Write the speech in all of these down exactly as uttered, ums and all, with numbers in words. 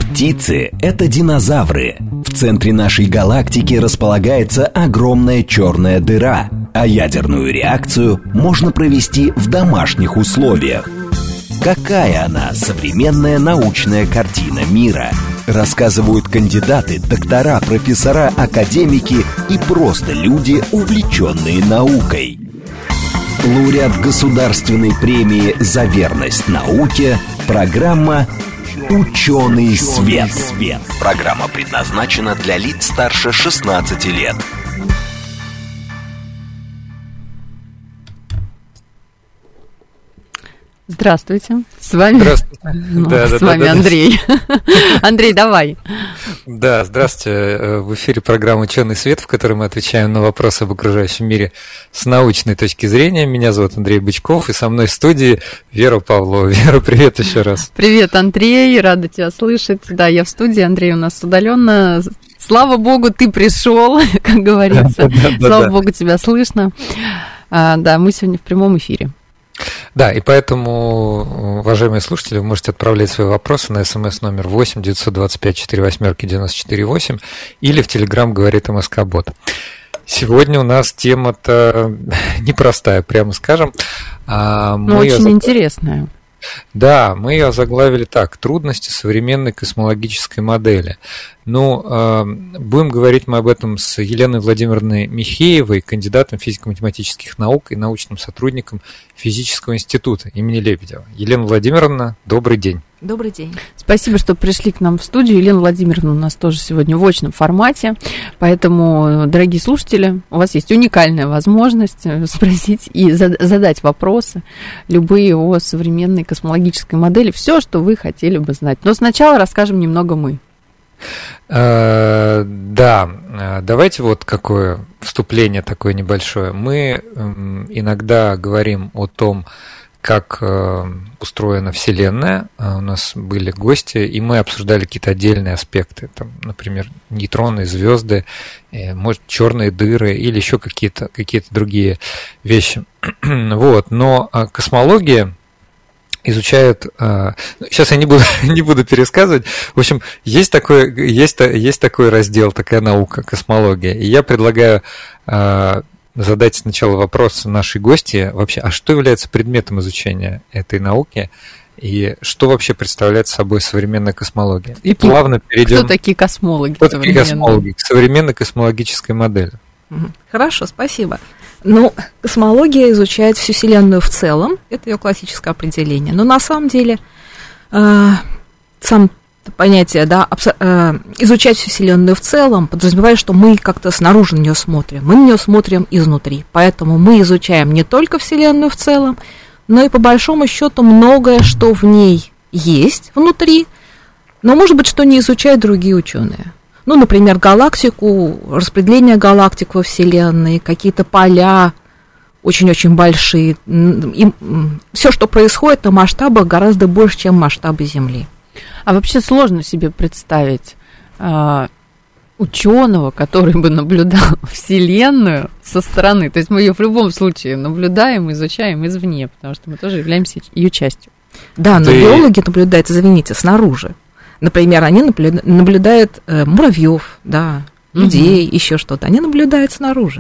Птицы – это динозавры. В центре нашей галактики располагается огромная черная дыра, а ядерную реакцию можно провести в домашних условиях. Какая она, современная научная картина мира? Рассказывают кандидаты, доктора, профессора, академики и просто люди, увлеченные наукой. Лауреат государственной премии за верность науке, программа «Ученый свет». Программа предназначена для лиц старше шестнадцати лет. Здравствуйте, с вами, здравствуйте. Ну, да, с да, вами да, Андрей. Да. Андрей, давай. Да, здравствуйте. В эфире программа «Ученый свет», в которой мы отвечаем на вопросы об окружающем мире с научной точки зрения. Меня зовут Андрей Бычков, и со мной в студии Вера Павлова. Вера, привет еще раз. Привет, Андрей, рада тебя слышать. Да, я в студии, Андрей у нас удаленно. Слава богу, ты пришел, как говорится. Слава богу, тебя слышно. Да, мы сегодня в прямом эфире. Да, и поэтому, уважаемые слушатели, вы можете отправлять свои вопросы на смс номер восемь девятьсот двадцать пять сорок восемь девяносто четыре восемь или в Телеграм говорит МСК-бот. Сегодня у нас тема-то непростая, прямо скажем. Но мы очень озагла... интересная. Да, мы ее озаглавили так: трудности современной космологической модели. Ну, э, будем говорить мы об этом с Еленой Владимировной Михеевой, кандидатом физико-математических наук и научным сотрудником Физического института имени Лебедева. Елена Владимировна, добрый день. Добрый день. Спасибо, что пришли к нам в студию. Елена Владимировна у нас тоже сегодня в очном формате, поэтому, дорогие слушатели, у вас есть уникальная возможность спросить и задать вопросы, любые о современной космологической модели, все, что вы хотели бы знать. Но сначала расскажем немного мы. Да, давайте вот какое вступление такое небольшое. Мы иногда говорим о том, как устроена Вселенная. У нас были гости, и мы обсуждали какие-то отдельные аспекты, там, например, нейтроны, звезды, может, черные дыры или еще какие-то, какие-то другие вещи. Вот. Но космология изучают... Сейчас я не буду, не буду пересказывать. В общем, есть такой, есть, есть такой раздел, такая наука, космология. И я предлагаю задать сначала вопрос нашей гости вообще, а что является предметом изучения этой науки и что вообще представляет собой современная космология? И Какие, плавно перейдем... Кто такие космологи? Кто такие космологи? К современной космологической модели. Хорошо, спасибо. Ну, космология изучает всю Вселенную в целом, это ее классическое определение, но на самом деле э, сам понятие, да, абсо- э, изучать всю Вселенную в целом подразумевает, что мы как-то снаружи на нее смотрим, мы на нее смотрим изнутри, поэтому мы изучаем не только Вселенную в целом, но и по большому счету многое, что в ней есть внутри, но может быть, что не изучают другие ученые. Ну, например, галактику, распределение галактик во Вселенной, какие-то поля очень-очень большие. И все, что происходит на масштабах, гораздо больше, чем масштабы Земли. А вообще сложно себе представить а, ученого, который бы наблюдал Вселенную со стороны. То есть мы ее в любом случае наблюдаем, изучаем извне, потому что мы тоже являемся ее частью. Да, но Ты... биологи наблюдают, извините, снаружи. Например, они наблюдают э, муравьев, да, людей, угу. еще что-то. Они наблюдают снаружи.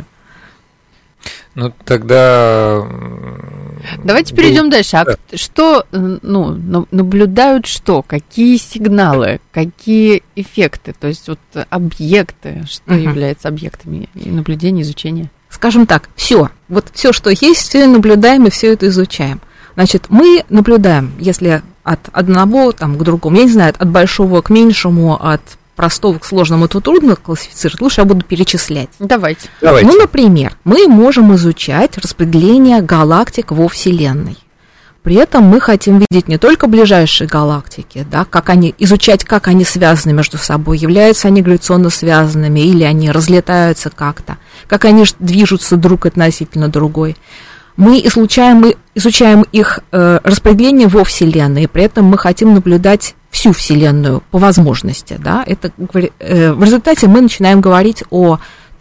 Ну, тогда... Давайте перейдем дальше. А да. Что, ну, наблюдают что? Какие сигналы, какие эффекты? То есть вот объекты, что угу. является объектами наблюдения, изучения? Скажем так, все. Вот все, что есть, все наблюдаем и все это изучаем. Значит, мы наблюдаем, если от одного там, к другому, я не знаю, от большого к меньшему, от простого к сложному, это трудно классифицировать, лучше я буду перечислять. Давайте. Давайте. Ну, например, мы можем изучать распределение галактик во Вселенной. При этом мы хотим видеть не только ближайшие галактики, да, как они, изучать, как они связаны между собой, являются они гравитационно связанными или они разлетаются как-то, как они движутся друг относительно другой. Мы изучаем, мы изучаем их э, распределение во Вселенной, и при этом мы хотим наблюдать всю Вселенную по возможности. Да? Это, э, в результате мы начинаем говорить о том,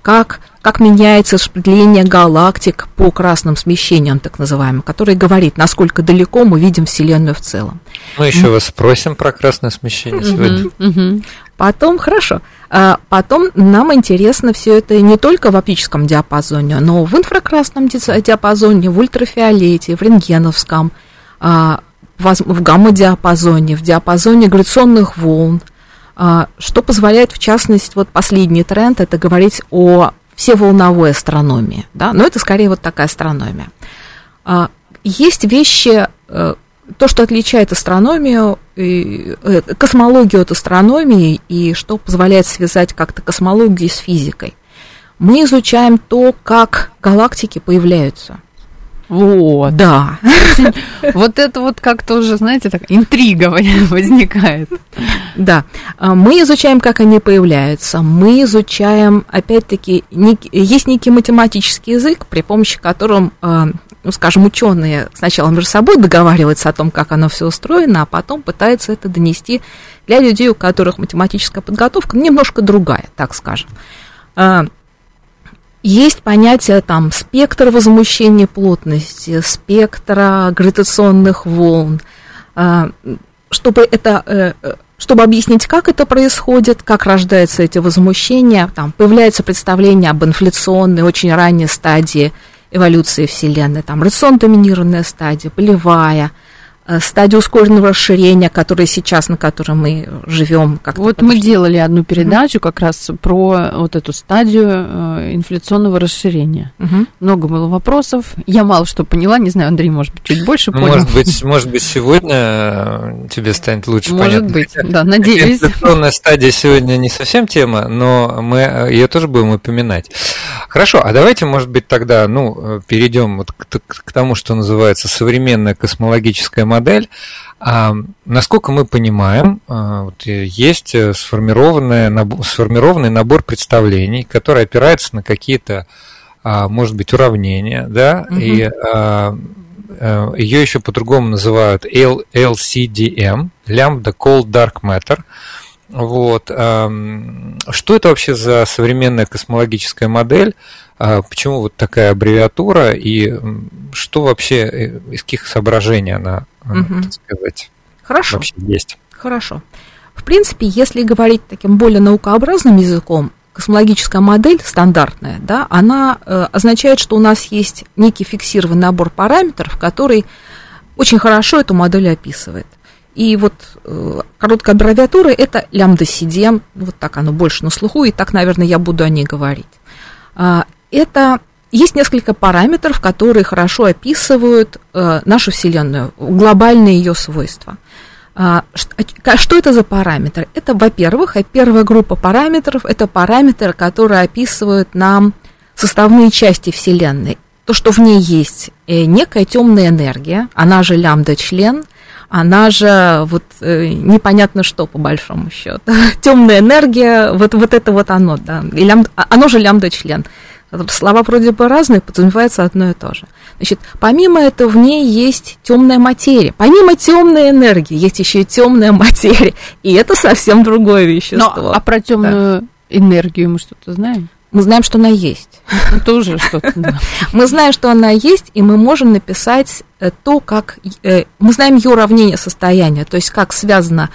как, как меняется распределение галактик по красным смещениям, так называемым, который говорит, насколько далеко мы видим Вселенную в целом. Мы еще вас спросим про красное смещение сегодня. Uh-huh. Потом, хорошо, потом нам интересно все это не только в оптическом диапазоне, но в инфракрасном диапазоне, в ультрафиолете, в рентгеновском, в гамма-диапазоне, в диапазоне гравитационных волн, что позволяет, в частности, вот последний тренд, это говорить о всеволновой астрономии, да, но это скорее вот такая астрономия. Есть вещи, то, что отличает астрономию, космологию от астрономии, и что позволяет связать как-то космологию с физикой. Мы изучаем то, как галактики появляются. Вот. Да. Вот это вот как-то уже, знаете, так интрига возникает. Да. Мы изучаем, как они появляются. Мы изучаем, опять-таки, нек... есть некий математический язык, при помощи которого, ну, скажем, ученые сначала между собой договариваются о том, как оно все устроено, а потом пытаются это донести для людей, у которых математическая подготовка немножко другая, так скажем. Есть понятие там спектра возмущения плотности, спектра гравитационных волн. Чтобы, это, чтобы объяснить, как это происходит, как рождаются эти возмущения, там появляется представление об инфляционной, очень ранней стадии эволюции Вселенной, там радиационно-доминированная стадия, полевая, стадия ускоренного расширения, которая сейчас, на которой мы живем. Вот мы делали одну передачу mm-hmm. как раз про вот эту стадию инфляционного расширения. Mm-hmm. Много было вопросов. Я мало что поняла, не знаю, Андрей, может быть, чуть больше понял. Может быть, может быть, сегодня тебе станет лучше может понятно. Может быть, да, надеюсь. Инфляционная стадия сегодня не совсем тема, но мы ее тоже будем упоминать. Хорошо, а давайте, может быть, тогда, ну, перейдем вот к, к тому, что называется современная космологическая модель. А, насколько мы понимаем, а, вот есть сформированный набор, сформированный набор представлений, который опирается на какие-то, а, может быть, уравнения, да, угу. и а, а, ее еще по-другому называют эл си ди эм, Lambda Cold Dark Matter. Вот. Что это вообще за современная космологическая модель? Почему вот такая аббревиатура? И что вообще, из каких соображений она, угу. так сказать, Хорошо. вообще есть? Хорошо. В принципе, если говорить таким более наукообразным языком, космологическая модель стандартная, да, она э, означает, что у нас есть некий фиксированный набор параметров, который очень хорошо эту модель описывает. И вот э, короткая аббревиатура – это лямбда-си ди эм, вот так оно больше на слуху, и так, наверное, я буду о ней говорить. А, это есть несколько параметров, которые хорошо описывают э, нашу Вселенную, глобальные ее свойства. А, что, что это за параметры? Это, во-первых, первая группа параметров – это параметры, которые описывают нам составные части Вселенной. То, что в ней есть некая темная энергия, она же лямбда-член, она же вот э, непонятно что, по большому счету. Темная энергия, вот, вот это вот оно, да. И лямбда, оно же лямбда-член. Слова вроде бы разные, подразумевается одно и то же. Значит, помимо этого в ней есть темная материя. Помимо темной энергии есть еще и темная материя. И это совсем другое вещество. Но, а про темную да. энергию мы что-то знаем? Мы знаем, что она есть. Тоже что-то, да. Мы знаем, что она есть, и мы можем написать то, как... Мы знаем ее уравнение состояния, то есть как связано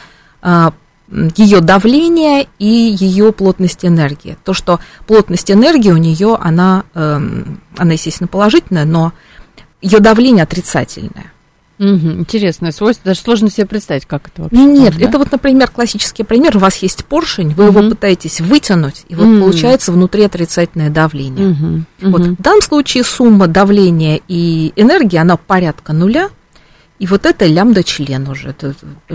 ее давление и ее плотность энергии. То, что плотность энергии у нее, она, она, естественно, положительная, но ее давление отрицательное. Угу, интересное свойство, даже сложно себе представить, как это вообще. Нет, можно, это да? вот, например, классический пример. У вас есть поршень, вы угу. его пытаетесь вытянуть, и вот угу. получается внутри отрицательное давление. Угу. Вот. В данном случае сумма давления и энергии, она порядка нуля, и вот это лямбда-член уже. Это,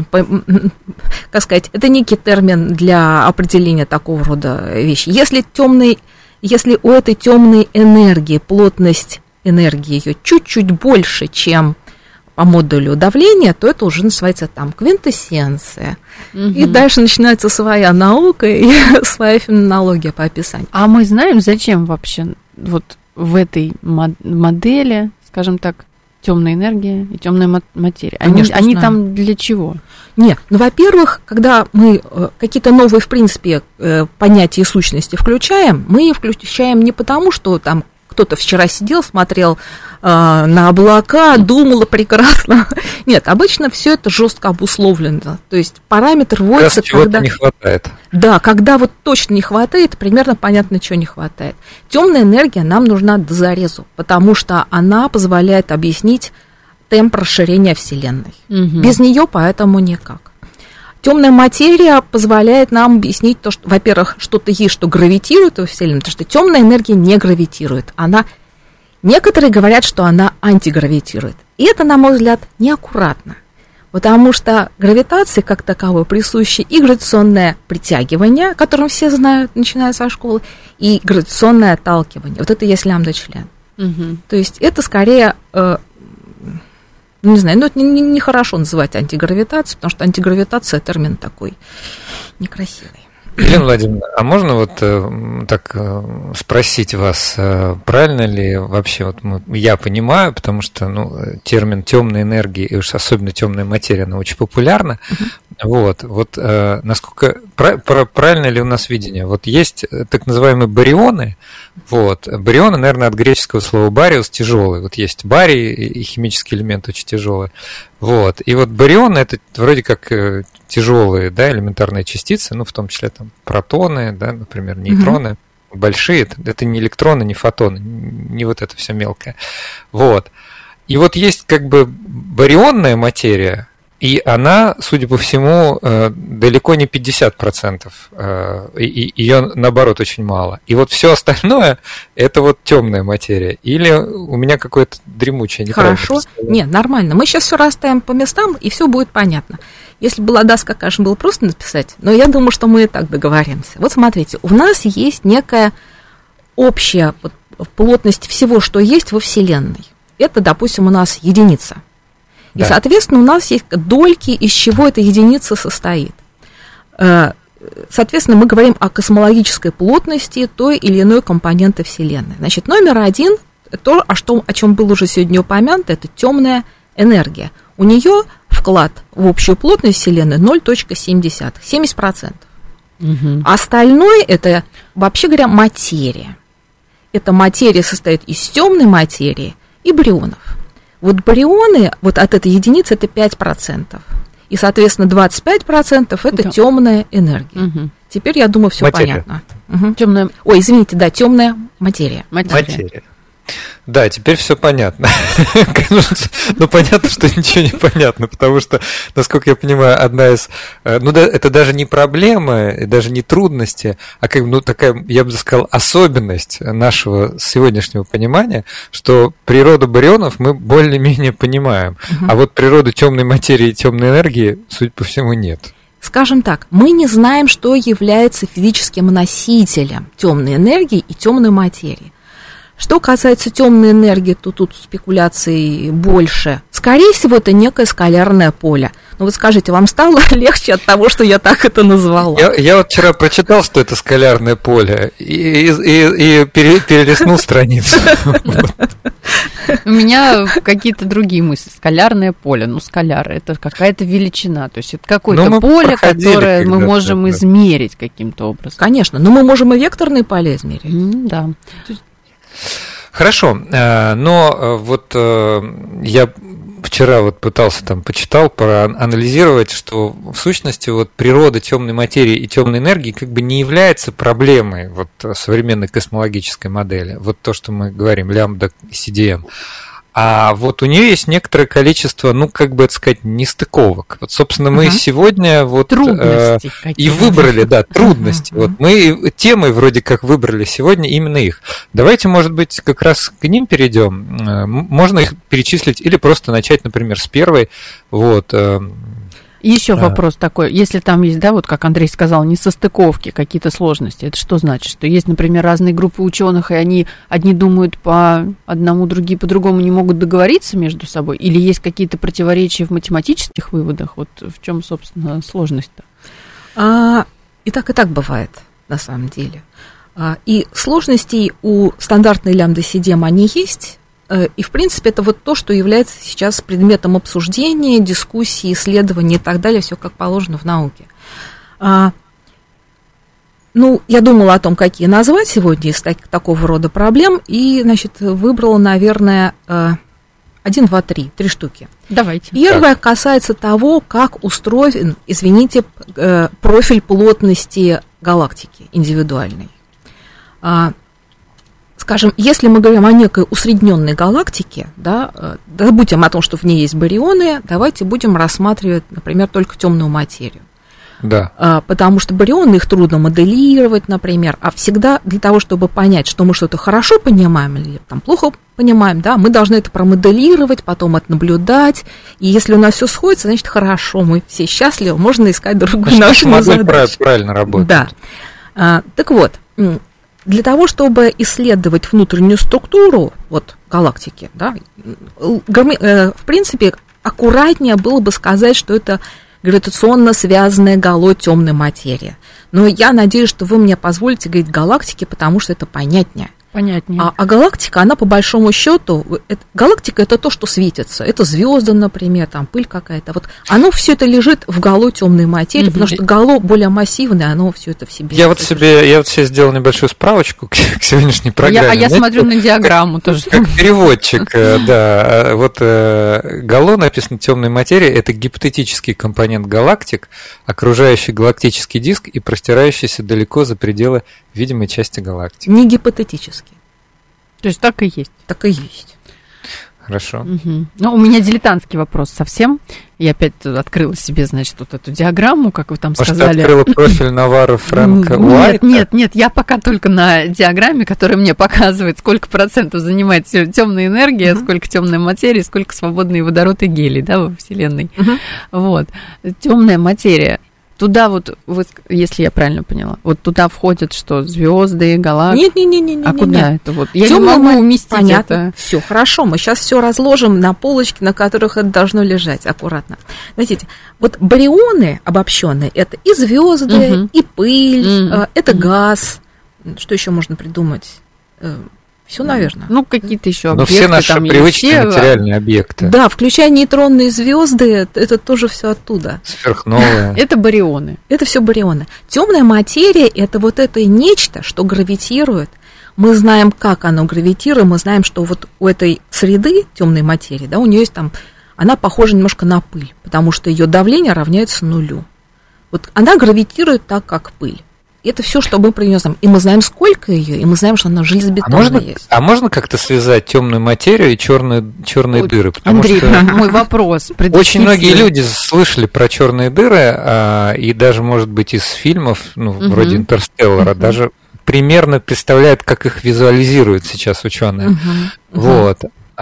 как сказать, это некий термин для определения такого рода вещи. Если, темный, если у этой темной энергии плотность энергии ее чуть-чуть больше, чем по модулю давления, то это уже называется там квинтэссенция. Угу. И дальше начинается своя наука и своя феноменология по описанию. А мы знаем, зачем вообще вот в этой модели, скажем так, темная энергия и темная материя. Они, они там для чего? Нет, ну, во-первых, когда мы какие-то новые, в принципе, понятия и сущности включаем, мы включаем не потому, что там кто-то вчера сидел, смотрел э, на облака, думал прекрасно. Нет, обычно все это жестко обусловлено. То есть параметр вводится, когда чего-то не хватает. Да, когда вот точно не хватает, примерно понятно, чего не хватает. Темная энергия нам нужна до зарезу, потому что она позволяет объяснить темп расширения Вселенной. Угу. Без нее поэтому никак. Темная материя позволяет нам объяснить то, что, во-первых, что-то есть, что гравитирует во Вселенной, потому что темная энергия не гравитирует. Она, некоторые говорят, что она антигравитирует. И это, на мой взгляд, неаккуратно, потому что гравитации как таковой присуще и гравитационное притягивание, о котором все знают, начиная со школы, и гравитационное отталкивание. Вот это есть лямбда-член. Угу. То есть это скорее... Э, не знаю, но это нехорошо не, не называть антигравитацией, потому что антигравитация термин такой некрасивый. Елена Владимировна, а можно вот э, так э, спросить вас, э, правильно ли вообще вот мы, я понимаю, потому что ну, термин темной энергии и уж особенно темная материя, она очень популярна. Uh-huh. Вот, вот э, насколько про, про, правильно ли у нас видение? Вот есть так называемые барионы. Вот, барионы, наверное, от греческого слова бариус тяжелый. Вот есть барий и химический элемент очень тяжелый. Вот, и вот барионы это вроде как тяжелые, да, элементарные частицы, ну в том числе там протоны, да, например, нейтроны. Mm-hmm. Большие, это, это не электроны, не фотоны, не вот это все мелкое. Вот. И вот есть как бы барионная материя, и она, судя по всему, далеко не пятьдесят процентов, и ее, наоборот, очень мало. И вот все остальное – это вот темная материя. Или у меня какое-то дремучее, неправильно. Хорошо, нет, нормально. Мы сейчас все расставим по местам, и все будет понятно. Если была доска, конечно, было просто написать, но я думаю, что мы и так договоримся. Вот смотрите, у нас есть некая общая плотность всего, что есть во Вселенной. Это, допустим, у нас единица. И, да. Соответственно, у нас есть дольки, из чего эта единица состоит. Соответственно, мы говорим о космологической плотности той или иной компоненты Вселенной. Значит, номер один, то, о, что, о чем было уже сегодня упомянуто, это темная энергия. У нее вклад в общую плотность Вселенной ноль целых семь десятых, семьдесят процентов. Угу. Остальное это, вообще говоря, материя. Эта материя состоит из темной материи и барионов. Вот барионы, вот от этой единицы это пять процентов. И, соответственно, двадцать пять процентов это да. темная энергия. Угу. Теперь, я думаю, все понятно. Угу. Темная... Ой, извините, да, темная материя. Материя. материя. Да, теперь все понятно. Ну, понятно, что ничего не понятно, потому что, насколько я понимаю, одна из... Ну, да, это даже не проблема, даже не трудности, а как, ну, такая, я бы сказал, особенность нашего сегодняшнего понимания, что природу барионов мы более-менее понимаем, а вот природу темной материи и темной энергии, судя по всему, нет. Скажем так, мы не знаем, что является физическим носителем темной энергии и темной материи. Что касается темной энергии, то тут спекуляций больше. Скорее всего, это некое скалярное поле. Ну вот скажите, вам стало легче от того, что я так это назвала? Я, я вот вчера прочитал, что это скалярное поле, и, и, и, и перелистнул страницу. У меня какие-то другие мысли. Скалярное поле. Ну, скаляр – это какая-то величина. То есть это какое-то поле, которое мы можем измерить каким-то образом. Конечно, но мы можем и векторные поля измерить. Да. Хорошо, но вот я вчера вот пытался там почитал, проанализировать, что в сущности вот природа темной материи и темной энергии как бы не является проблемой вот современной космологической модели. Вот то, что мы говорим, лямбда си ди эм. А вот у нее есть некоторое количество, ну, как бы это сказать, нестыковок. Вот, собственно, мы uh-huh. сегодня вот э, и выбрали, да, трудности. Uh-huh. Вот мы темой вроде как выбрали сегодня именно их. Давайте, может быть, как раз к ним перейдем. Можно их перечислить или просто начать, например, с первой. Вот. И еще а. вопрос такой, если там есть, да, вот как Андрей сказал, несостыковки, какие-то сложности, это что значит? Что есть, например, разные группы ученых, и они одни думают по одному, другие по другому, не могут договориться между собой? Или есть какие-то противоречия в математических выводах? Вот в чем, собственно, сложность-то? А, и так, и так бывает, на самом деле. А, и сложностей у стандартной лямбда си ди эм они есть, И, в принципе, это вот то, что является сейчас предметом обсуждения, дискуссии, исследований и так далее, все как положено в науке. Ну, я думала о том, какие назвать сегодня из так, такого рода проблем, и, значит, выбрала, наверное, один, два, три, три штуки. Давайте. Первое касается того, как устроен, извините, профиль плотности галактики индивидуальной. Скажем, если мы говорим о некой усредненной галактике, да, забудем о том, что в ней есть барионы, давайте будем рассматривать, например, только темную материю. Да. Потому что барионы, их трудно моделировать, например, а всегда для того, чтобы понять, что мы что-то хорошо понимаем или там плохо понимаем, да, мы должны это промоделировать, потом отнаблюдать, и если у нас все сходится, значит, хорошо, мы все счастливы, можно искать другую нашу задачу. Модель правильно работает. Да. А, так вот, для того, чтобы исследовать внутреннюю структуру вот, галактики, да, в принципе, аккуратнее было бы сказать, что это гравитационно связанная гало темная материя. Но я надеюсь, что вы мне позволите говорить галактики, потому что это понятнее. Понятнее. А, а галактика, она по большому счету, это, галактика это то, что светится. Это звезды, например, там пыль какая-то. Вот оно все это лежит в гало темной материи, mm-hmm. потому что гало более массивное, оно все это в себе. Я вот себе, я вот себе сделал небольшую справочку к, к сегодняшней программе. Я, а я Знаете, смотрю на диаграмму тоже. Как переводчик, да. Вот гало написано темной материи, это гипотетический компонент галактик, окружающий галактический диск и простирающийся далеко за пределы видимой части галактики. Не гипотетически. То есть так и есть. Так и есть. Хорошо. Угу. Ну, у меня дилетантский вопрос совсем. Я опять открыла себе, значит, вот эту диаграмму, как вы там Может, сказали. Может, ты открыла профиль Наварро Фрэнка Уайта? Нет, нет, нет, я пока только на диаграмме, которая мне показывает, сколько процентов занимает темная энергия, uh-huh. сколько темной материи, сколько свободный водород и гелий, да, во Вселенной. Uh-huh. Вот. Темная материя. Туда вот, вы, если я правильно поняла, вот туда входят что, звезды, галактики? Нет, нет, нет, нет. А нет, куда нет. это вот? Я Темная не могу уместить понятно. это. Все хорошо, мы сейчас все разложим на полочки, на которых это должно лежать аккуратно. Знаете, вот барионы обобщенные, это и звезды, uh-huh. и пыль, uh-huh. это uh-huh. газ. Что еще можно придумать? Все, наверное. Ну, какие-то еще объекты. Но все наши там привычные все... материальные объекты. Да, включая нейтронные звезды, это тоже все оттуда. Сверхновые. Это барионы. Это все барионы. Темная материя это вот это нечто, что гравитирует. Мы знаем, как оно гравитирует, мы знаем, что вот у этой среды темной материи, да, у нее есть там, она похожа немножко на пыль, потому что ее давление равняется нулю. Вот она гравитирует так, как пыль. Это все, что мы про нее знаем. И мы знаем, сколько ее, и мы знаем, что она железобетонная а можно, есть. А можно как-то связать темную материю и черные, черные Ой, дыры? Потому Андрей, что мой вопрос. Очень многие люди слышали про черные дыры, а, и даже, может быть, из фильмов, ну, угу. вроде «Интерстеллара», угу. даже примерно представляют, как их визуализируют сейчас ученые. Угу. Вот.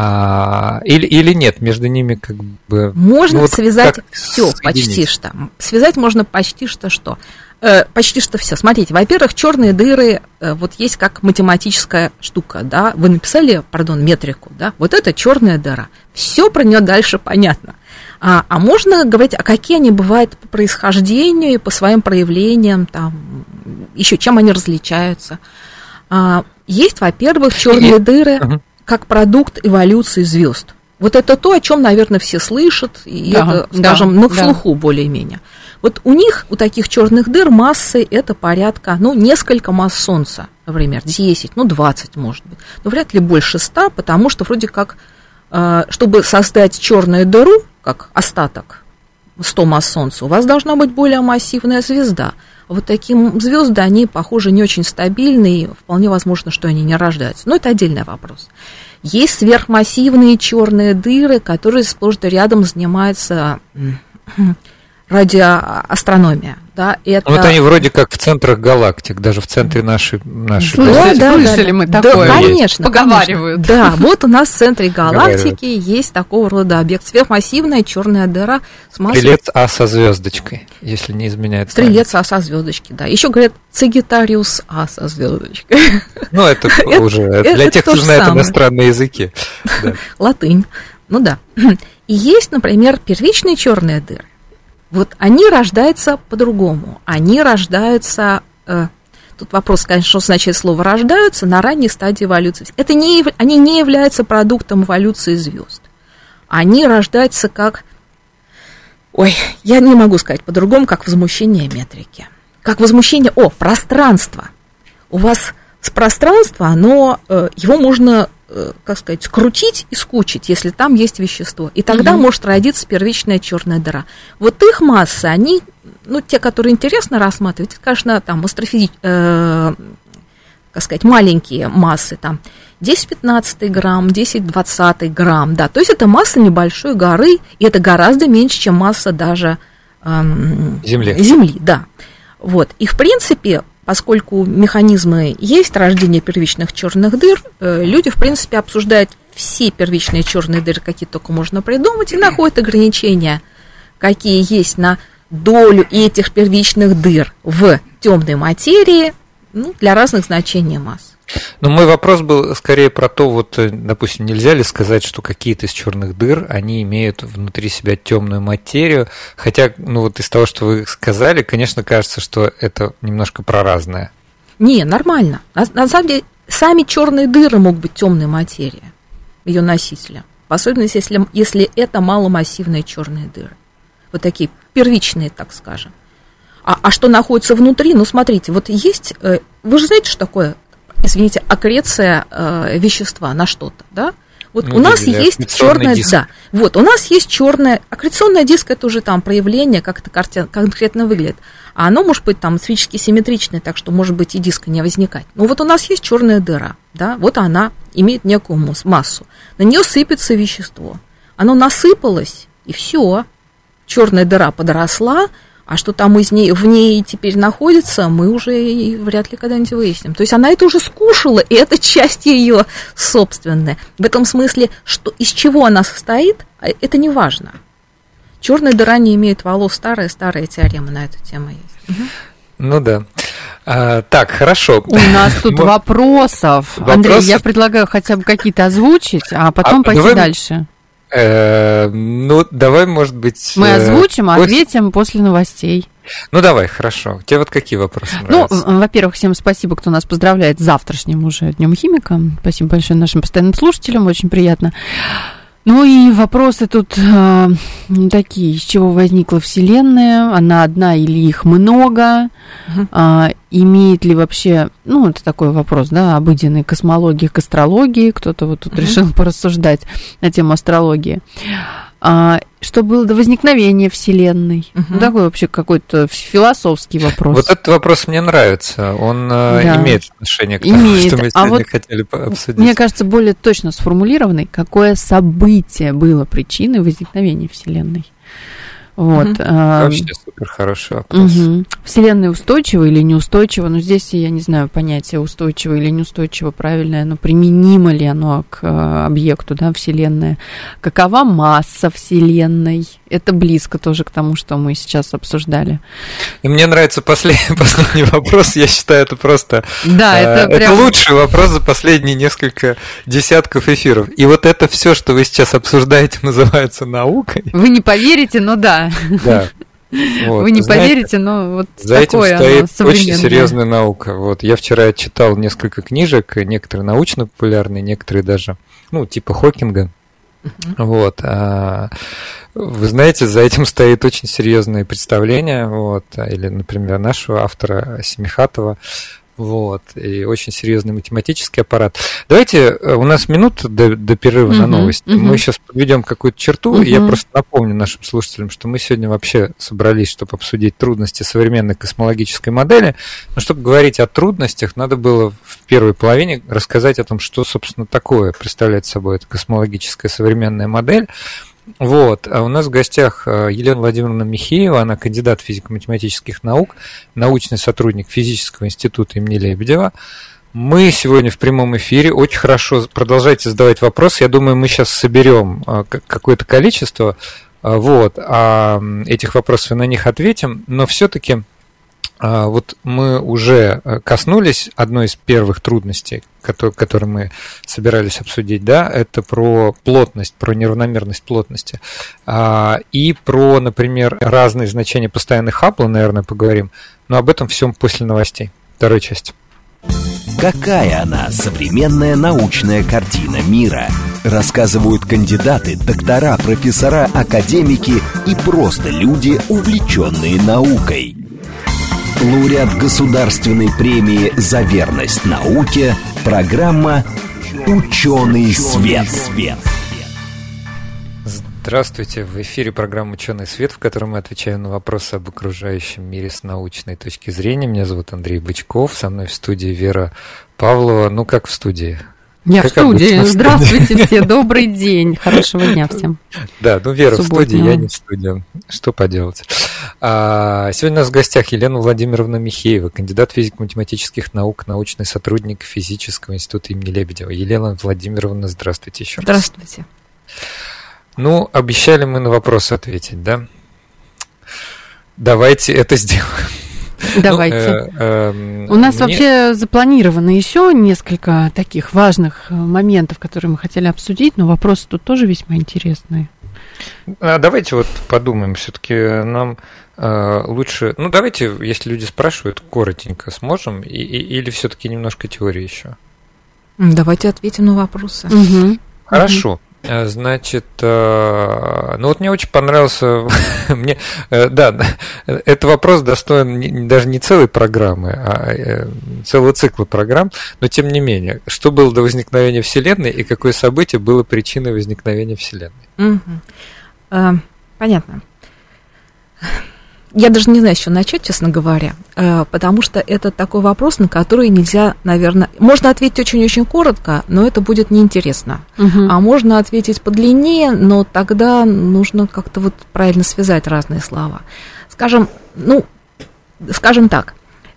А, или, или нет, между ними как бы... Можно ну, вот связать все почти что. Связать можно почти что что. Э, почти что все. Смотрите, во-первых, черные дыры э, вот есть как математическая штука, да. Вы написали, пардон, метрику, да. Вот это черная дыра. Все про нее дальше понятно. А, а можно говорить, а какие они бывают по происхождению и по своим проявлениям, там, еще чем они различаются. А, есть, во-первых, черные дыры как продукт эволюции звезд. Вот это то, о чем, наверное, все слышат, и да, это, скажем, да, на вслуху да. более-менее. Вот у них, у таких черных дыр, массы это порядка, ну, несколько масс Солнца, например, десять, ну, двадцать, может быть. Но вряд ли больше ста, потому что вроде как, чтобы создать черную дыру, как остаток сто масс Солнца, у вас должна быть более массивная звезда. А вот такие звезды, они, похоже, не очень стабильные, и вполне возможно, что они не рождаются. Но это отдельный вопрос. Есть сверхмассивные черные дыры, которые сплошь да рядом занимаются радиоастрономия. Да, это... Вот они вроде как в центрах галактик, даже в центре нашей, нашей да, галактики. Да, слышали да, мы да, такое. Да, конечно. Поговаривают. Конечно. Да, вот у нас в центре галактики есть такого рода объект. Сверхмассивная черная дыра с массой... Стрелец А со звездочкой, если не изменяет память. Стрелец А со звездочкой, да. Еще говорят Сагитариус А со звездочкой. Ну, это уже для тех, кто знает иностранные языки. Латынь. Ну да. И есть, например, первичные черные дыры. Вот они рождаются по-другому. Они рождаются... Э, Тут вопрос, конечно, что значит слово «рождаются» на ранней стадии эволюции. Это не, они не являются продуктом эволюции звезд. Они рождаются как... Ой, я не могу сказать по-другому, как возмущение метрики. Как возмущение... О, пространство. У вас с пространства, оно, его можно, как сказать, скрутить и скучить, если там есть вещество. И тогда угу. может родиться первичная черная дыра. Вот их массы, они... Ну, те, которые интересно рассматривать, конечно, там астрофизи... э, как сказать, маленькие массы, там, десять-пятнадцать грамм, десять-двадцать грамм, да, то есть это масса небольшой горы, и это гораздо меньше, чем масса даже эм, Земли. Земли, да. Вот, и в принципе, поскольку механизмы есть рождения первичных черных дыр, э, люди, в принципе, обсуждают все первичные черные дыры, какие только можно придумать, и находят ограничения, какие есть на долю этих первичных дыр в темной материи, ну, для разных значений масс. Но мой вопрос был скорее про то, вот, допустим, нельзя ли сказать, что какие-то из черных дыр, они имеют внутри себя темную материю, хотя, ну, вот из того, что вы сказали, конечно, кажется, что это немножко проразное. Не, нормально. На, на самом деле, сами черные дыры могут быть темной материей, ее носителя, в особенности, если, если это маломассивные черные дыры. Вот такие первичные, так скажем. А, а что находится внутри? Ну, смотрите, вот есть... Э, вы же знаете, что такое, извините, аккреция э, вещества на что-то, да? Вот ну, у нас есть черная... Да, вот, у нас есть черная... Аккреционный диск – это уже там проявление, как это картин, конкретно выглядит. А оно может быть там сферически симметричное, так что, может быть, и диска не возникать. Ну, вот у нас есть черная дыра, да? Вот она имеет некую массу. На нее сыпется вещество. Оно насыпалось, и все. Черная дыра подросла, а что там из ней, в ней теперь находится, мы уже и вряд ли когда-нибудь выясним. То есть она это уже скушала, и это часть ее собственная. В этом смысле, что, из чего она состоит, это не важно. Черная дыра не имеет волос, старая-старая теорема на эту тему есть. Угу. Ну да. А, так, хорошо. У нас тут Мы... вопросов. Вопросов. Андрей, я предлагаю хотя бы какие-то озвучить, а потом а, пойти давай... дальше. Э, ну, давай, может быть... Мы озвучим, а ответим после новостей. Ну, давай, хорошо. У тебя вот какие вопросы нравятся? Ну, во-первых, всем спасибо, кто нас поздравляет с завтрашним уже Днем химика. Спасибо большое нашим постоянным слушателям, очень приятно. Ну и вопросы тут э, такие, из чего возникла Вселенная, она одна или их много, uh-huh. э, имеет ли вообще, ну это такой вопрос, да, обыденной космологии к астрологии, кто-то вот тут uh-huh. решил порассуждать на тему астрологии. А, что было до возникновения Вселенной? Uh-huh. Ну, такой вообще какой-то философский вопрос. Вот этот вопрос мне нравится. Он да. имеет отношение к тому, имеет. что мы сегодня а вот, хотели обсудить. Мне кажется, более точно сформулированный, какое событие было причиной возникновения Вселенной. Вот. Uh-huh. А, вообще супер хороший вопрос. Uh-huh. Вселенная устойчива или неустойчива? Ну, здесь я не знаю понятие устойчиво или неустойчиво, правильное, но применимо ли оно к а, объекту, да, Вселенная? Какова масса Вселенной? Это близко тоже к тому, что мы сейчас обсуждали. И мне нравится последний, последний вопрос. Я считаю, это просто да, это, это прям... лучший вопрос за последние несколько десятков эфиров. И вот это все, что вы сейчас обсуждаете, называется наукой. Вы не поверите, но да. Да. Вот. Вы не Знаете, поверите, но вот за такое этим стоит оно очень серьезная наука. Вот я вчера читал несколько книжек, некоторые научно-популярные, некоторые даже, ну, типа Хокинга. Uh-huh. Вот. А, вы знаете, за этим стоит очень серьезное представление, вот, или, например, нашего автора Семихатова. Вот, и очень серьезный математический аппарат. Давайте, у нас минута до, до перерыва uh-huh, на новости. Uh-huh. Мы сейчас подведем какую-то черту, uh-huh. и я просто напомню нашим слушателям, что мы сегодня вообще собрались, чтобы обсудить трудности современной космологической модели. Но чтобы говорить о трудностях, надо было в первой половине рассказать о том, что, собственно, такое представляет собой эта космологическая современная модель. Вот, а у нас в гостях Елена Владимировна Михеева, она кандидат физико-математических наук, научный сотрудник Физического института имени Лебедева. Мы сегодня в прямом эфире, очень хорошо, продолжайте задавать вопросы, я думаю, мы сейчас соберем какое-то количество, вот, а этих вопросов и на них ответим, но все-таки вот мы уже коснулись одной из первых трудностей, которые мы собирались обсудить, да, это про плотность, про неравномерность плотности, и про, например, разные значения постоянных Хаббла, наверное, поговорим, но об этом всем после новостей. второй части. Какая она, современная научная картина мира? Рассказывают кандидаты, доктора, профессора, академики и просто люди, увлеченные наукой. Лауреат государственной премии «За верность науке» программа «Ученый свет». Здравствуйте, в эфире программа «Ученый свет», в которой мы отвечаем на вопросы об окружающем мире с научной точки зрения. Меня зовут Андрей Бычков, со мной в студии Вера Павлова. Ну, как в студии? Я как в студии. Обычно, Здравствуйте все, добрый день, хорошего дня всем. Да, ну Вера в студии, я не в студии. Что поделать? А, сегодня у нас в гостях Елена Владимировна Михеева, кандидат физико-математических наук, научный сотрудник Физического института имени Лебедева. Елена Владимировна, здравствуйте еще раз. Здравствуйте. Ну, обещали мы на вопросы ответить, да? Давайте это сделаем. Давайте. Ну, э, э, У нас мне... вообще запланировано еще несколько таких важных моментов, которые мы хотели обсудить, но вопросы тут тоже весьма интересные. А давайте вот подумаем, все-таки нам э, лучше... Ну, давайте, если люди спрашивают, коротенько сможем, и, и, или все-таки немножко теории еще? Давайте ответим на вопросы. Угу. Хорошо. Угу. Значит, ну вот мне очень понравился, мне, да, этот вопрос достоин даже не целой программы, а целого цикла программ, но тем не менее, что было до возникновения Вселенной и какое событие было причиной возникновения Вселенной? Угу. А, понятно. Я даже не знаю, с чего начать, честно говоря, потому что это такой вопрос, на который нельзя, наверное... Можно ответить очень-очень коротко, но это будет неинтересно. Угу. А можно ответить подлиннее, но тогда нужно как-то вот правильно связать разные слова. Скажем, ну, скажем так,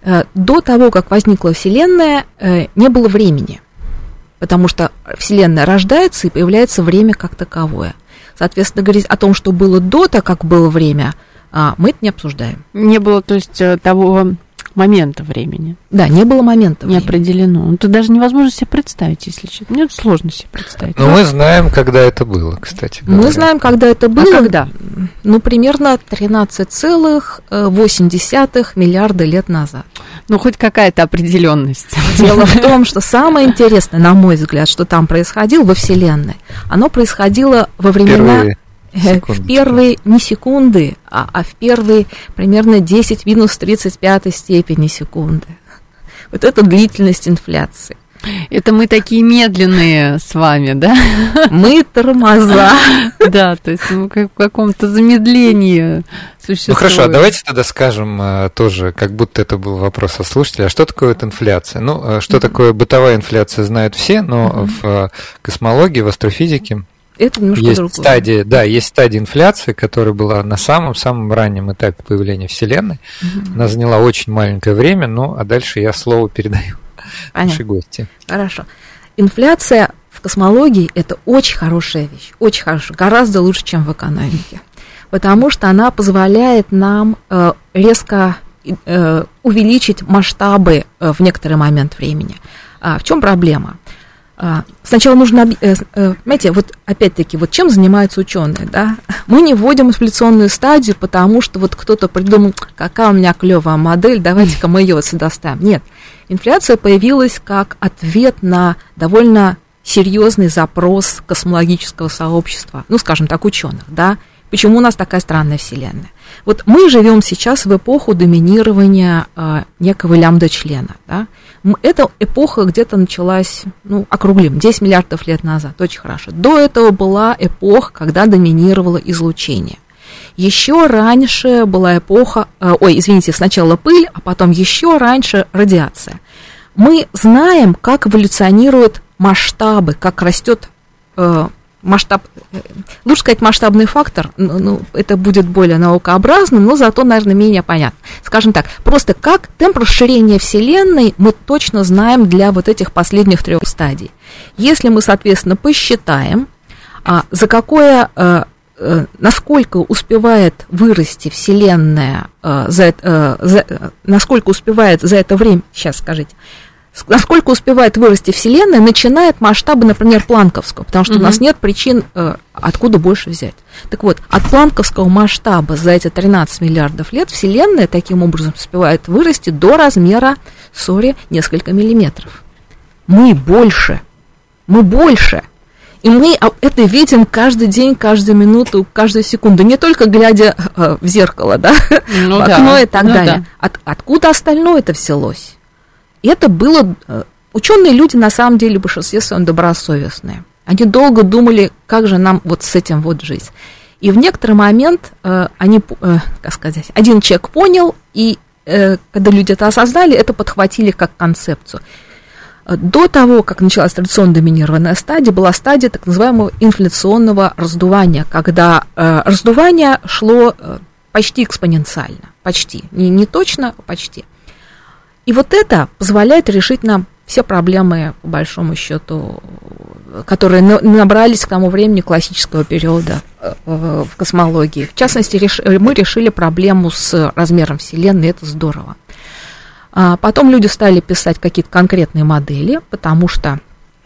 до того, как возникла Вселенная, не было времени, потому что Вселенная рождается и появляется время как таковое. Соответственно, говорить о том, что было до того, как было время... А, мы это не обсуждаем. Не было, то есть, того момента времени. Да, не было момента времени. Не определено. Ну, это даже невозможно себе представить, если честно. Мне сложно себе представить. Но мы знаем, когда это было, кстати говоря. Мы знаем, когда это было. А когда? Ну, примерно тринадцать целых восемь десятых миллиарда лет назад. Ну, хоть какая-то определенность. Дело в том, что самое интересное, на мой взгляд, что там происходило во Вселенной, оно происходило во времена... Впервые. Секунду. В первые не секунды, а, а в первые примерно десять минус тридцать пятой степени секунды. Вот это длительность инфляции. Это мы такие медленные с вами, да? Мы тормоза. Да, то есть мы в каком-то замедлении существуем. Ну хорошо, давайте тогда скажем тоже, как будто это был вопрос от слушателя, а что такое вот инфляция? Ну, что такое бытовая инфляция, знают все, но в космологии, в астрофизике это немножко есть другое. Стадия, да, есть стадия инфляции, которая была на самом-самом раннем этапе появления Вселенной. Угу. Она заняла очень маленькое время, ну, а дальше я слово передаю Понятно. нашей гости. Хорошо. Инфляция в космологии – это очень хорошая вещь, очень хорошая, гораздо лучше, чем в экономике, потому что она позволяет нам э, резко э, увеличить масштабы э, в некоторый момент времени. А в чем проблема? Сначала нужно, понимаете, вот опять-таки, вот чем занимаются ученые, да? Мы не вводим инфляционную стадию, потому что вот кто-то придумал, какая у меня клевая модель, давайте-ка мы ее сюда ставим. Нет, инфляция появилась как ответ на довольно серьезный запрос космологического сообщества, ну, скажем так, ученых, да? Почему у нас такая странная Вселенная? Вот мы живем сейчас в эпоху доминирования э, некого лямбда-члена. Да? Эта эпоха где-то началась, ну, округлим, десять миллиардов лет назад, очень хорошо. До этого была эпоха, когда доминировало излучение. Еще раньше была эпоха, э, ой, извините, сначала пыль, а потом еще раньше радиация. Мы знаем, как эволюционируют масштабы, как растет э, масштаб, лучше сказать масштабный фактор, ну, это будет более наукообразно, но зато, наверное, менее понятно. Скажем так, просто как темп расширения Вселенной мы точно знаем для вот этих последних трех стадий. Если мы, соответственно, посчитаем, а, за какое, а, а, насколько успевает вырасти Вселенная, а, за, а, за, насколько успевает за это время, сейчас скажите, насколько успевает вырасти Вселенная, начиная от масштаба, например, планковского, потому что mm-hmm. у нас нет причин, э, откуда больше взять. Так вот, от планковского масштаба за эти тринадцать миллиардов лет Вселенная таким образом успевает вырасти до размера, сори, несколько миллиметров. Мы больше, мы больше. И мы это видим каждый день, каждую минуту, каждую секунду, не только глядя э, в зеркало, да, ну, в окно да. и так ну, далее. Да. От, откуда остальное это взялось? Это было... Ученые люди, на самом деле, в большинстве своем добросовестные. Они долго думали, как же нам вот с этим вот жить. И в некоторый момент э, они, э, как сказать, один человек понял, и э, когда люди это осознали, это подхватили как концепцию. До того, как началась традиционно доминированная стадия, была стадия так называемого инфляционного раздувания, когда э, раздувание шло э, почти экспоненциально. Почти. Не, не точно, а почти. И вот это позволяет решить нам все проблемы, по большому счету, которые набрались к тому времени классического периода в космологии. В частности, мы решили проблему с размером Вселенной, это здорово. Потом люди стали писать какие-то конкретные модели, потому что,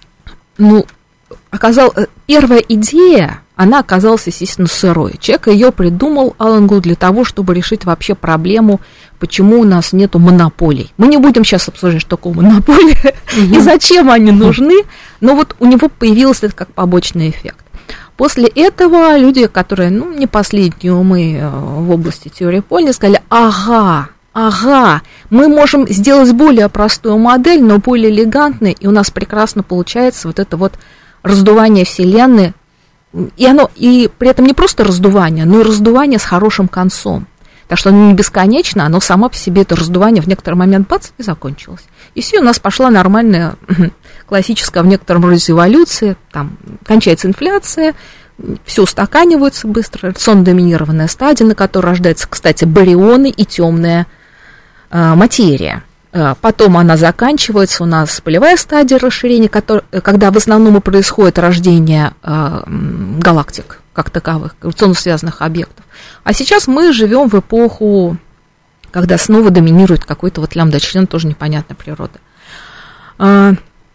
ну, оказал, первая идея, она оказалась, естественно, сырой. Человек ее придумал, Алан Гул, для того, чтобы решить вообще проблему, почему у нас нету монополий. Мы не будем сейчас обсуждать, что такое монополия mm-hmm. и зачем они нужны, но вот у него появился это как побочный эффект. После этого люди, которые, ну, не последние умы в области теории поля, сказали, ага, ага, мы можем сделать более простую модель, но более элегантной, и у нас прекрасно получается вот это вот раздувание Вселенной, и оно, и при этом не просто раздувание, но и раздувание с хорошим концом. Так что оно не бесконечно, оно само по себе, это раздувание в некоторый момент, бац, и закончилось. И все, у нас пошла нормальная, классическая в некотором роде эволюция, там кончается инфляция, все устаканивается быстро, рационно-доминированная стадия, на которой рождаются, кстати, барионы и темная э, материя. Потом она заканчивается, у нас полевая стадия расширения, который, когда в основном и происходит рождение э, галактик, как таковых, гравитационно связанных объектов. А сейчас мы живем в эпоху, когда снова доминирует какой-то вот лямбда-член, тоже непонятной природы. А...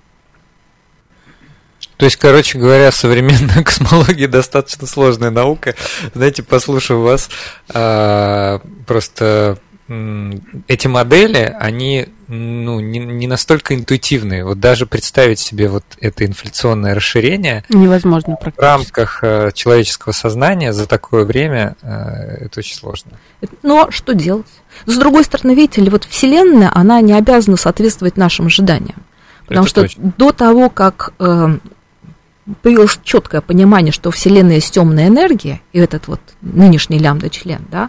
То есть, короче говоря, современная космология достаточно сложная наука. Знаете, послушав вас, а, просто... эти модели, они ну, не, не настолько интуитивные. Вот даже представить себе вот это инфляционное расширение невозможно в рамках э, человеческого сознания за такое время, э, это очень сложно. Но что делать? С другой стороны, видите ли, вот Вселенная, она не обязана соответствовать нашим ожиданиям. Потому это что точно. До того, как э, появилось четкое понимание, что в Вселенной есть темная энергия, и этот вот нынешний лямбда-член, да,